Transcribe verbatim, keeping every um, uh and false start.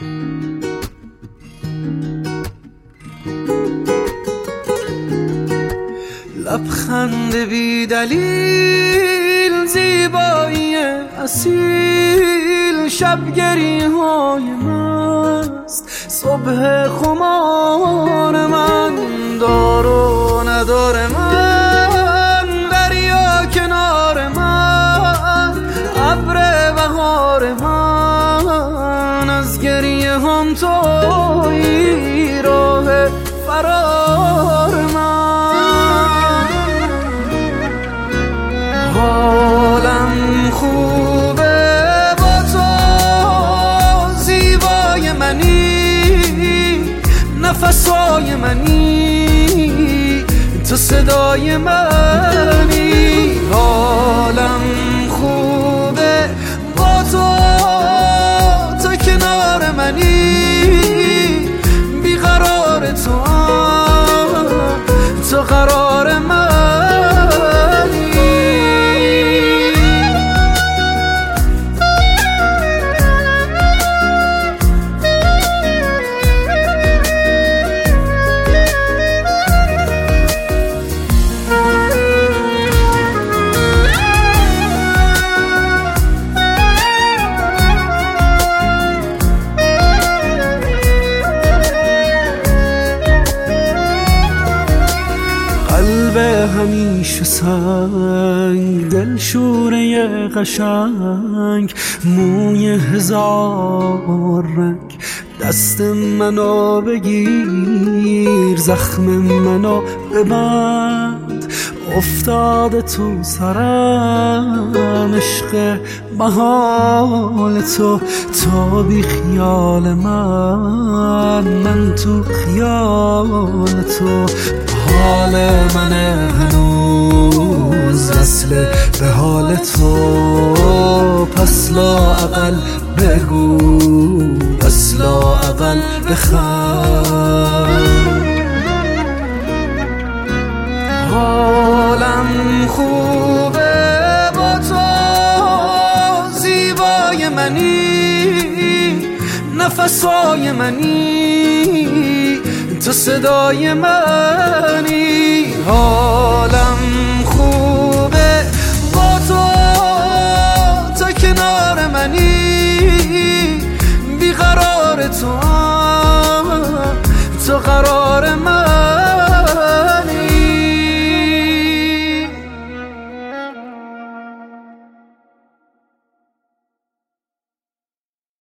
لبخند بی دلیل، زیبایی اصیل، شبگری های مست، صبح خمار من، دار و ندار من، دریا کنار من، ابر بهار من، از گریه هم تویی راه فرار من. حالم خوبه با تو، زیبای منی، نفسای منی، تو صدای منی. حالم خوبه با تو، تو کنار منی، بیقرار تو هم، تو قرار منی. قلب همیشه سنگ، دل شوره قشنگ، موی هزار رنگ، دست منو بگیر، زخم منو ببند، افتاده تو سرم عشق محال تو، تو بی خیال من، من تو خیال تو. حال من هنوز وصله به حال تو، پس لااقل بگو، پس لااقل بخند. حالم خوبه با تو، زیبای منی، نفسای منی، تو صدای منی. حالم خوب